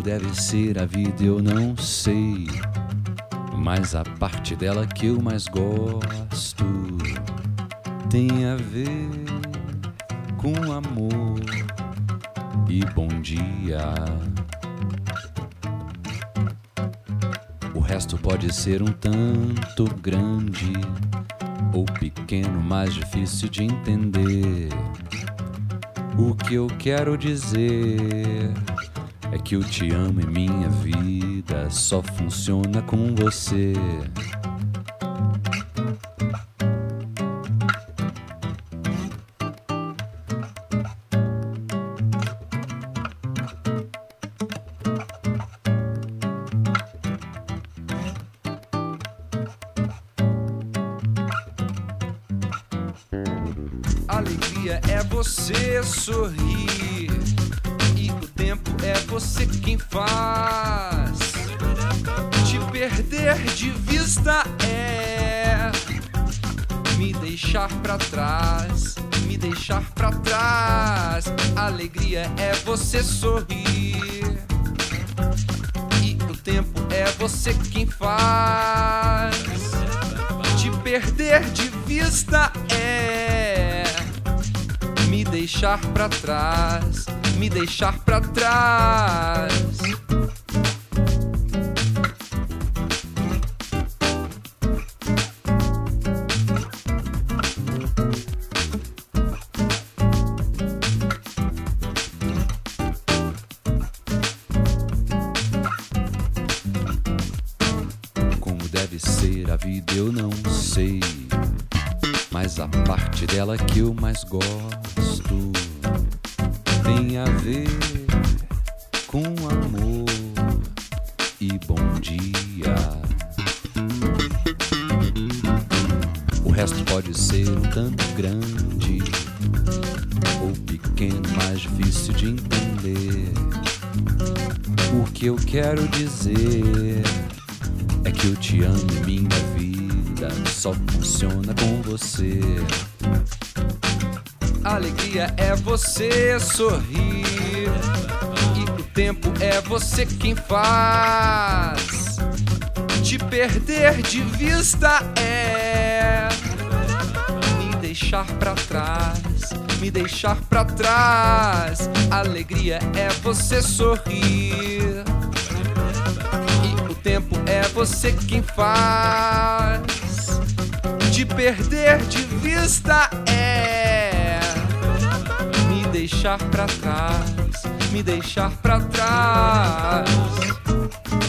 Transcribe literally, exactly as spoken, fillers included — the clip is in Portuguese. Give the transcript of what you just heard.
deve ser a vida eu não sei, mas a parte dela que eu mais gosto tem a ver com amor e bom dia. O resto pode ser um tanto grande ou pequeno, mais difícil de entender. O que eu quero dizer é que eu te amo e minha vida só funciona com você. Alegria é você sorrir e o tempo é você quem faz. Te perder de vista é me deixar pra trás, me deixar pra trás. Alegria é você sorrir e o tempo é você quem faz. Te perder de vista é me deixar pra trás, me deixar pra trás. Como deve ser a vida eu não sei, mas a parte dela que eu mais gosto tem a ver com amor e bom dia. O resto pode ser um tanto grande ou pequeno, mais difícil de entender. O que eu quero dizer é que eu te amo e minha vida só funciona com você. Alegria é você sorrir e o tempo é você quem faz. Te perder de vista é me deixar pra trás, me deixar pra trás. Alegria é você sorrir e o tempo é você quem faz. Te perder de vista é me deixar pra trás, me deixar pra trás.